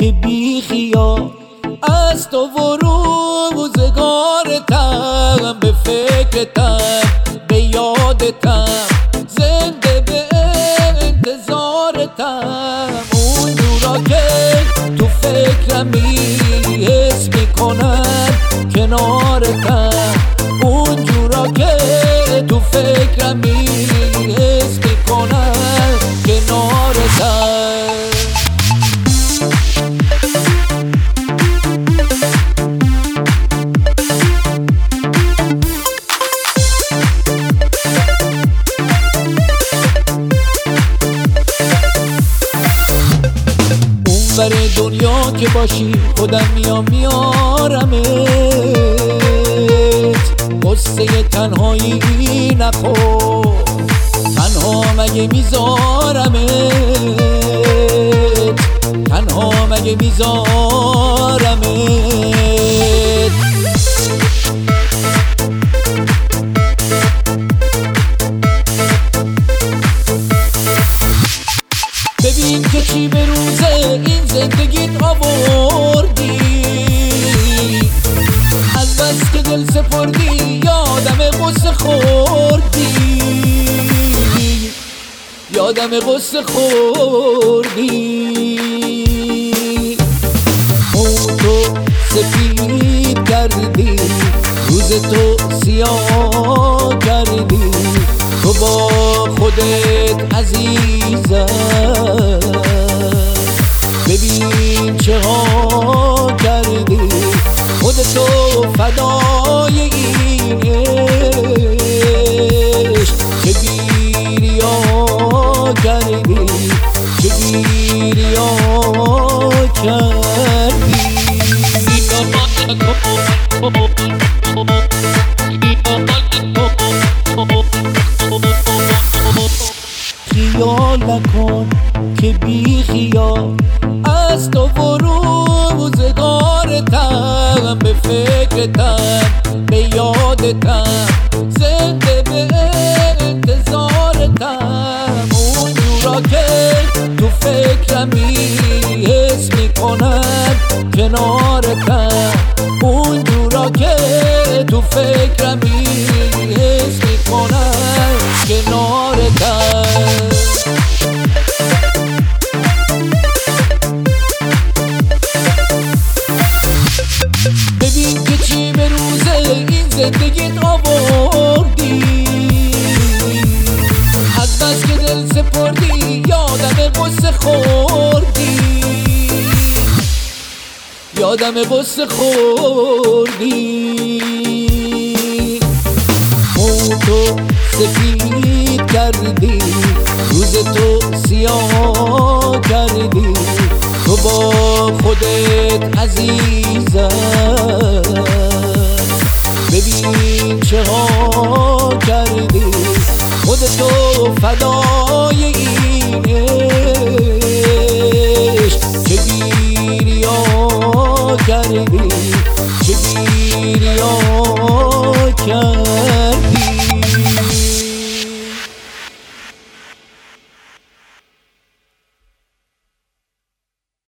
که بی خیال از تو و روزگارتم، به فکرتم به یادتم، زنده به انتظارتم. اون جورا که تو فکرمی حس میکنم کنارتم، اون جورا که تو فکرمی حس میکنم کنارتم. بر دنیا که باشی خودم میارمت، قصه تنهایی نخور، تنها مگه میذارمت، تنها مگه میذارمت. ببین که چی به روزه این زندگیت آوردی، از بس که دل سپردی یادم قصه خوردی، یادم قصه خوردی. تو سفید کردی، روز تو سیاه کردی، تو با خودت عزیزم. ببین چه ها کردی، خودتو فدای این عشق، چه گیریا کردی، چه گیریا کردی. خیال نکن که بی خیال از تو و روزگارتم، به فکرتم به یادتم، زنده به انتظارتم. اون جورا که تو فکرمی حس میکنم کنارتم، اون جورا که تو فکرمی حس میکنم کنارتم. ببین که چی به روزه این زندگیت آوردی، از بس که دل سپردی یادم قصه خوردی، یادم قصه خوردی. تو سفید کردی، روز تو سیاه کردی، تو با خودت عزیزم. ببین چه ها کردی، خودتو فدای این عشق، چه گیریا کردی، چه گیریا کردی.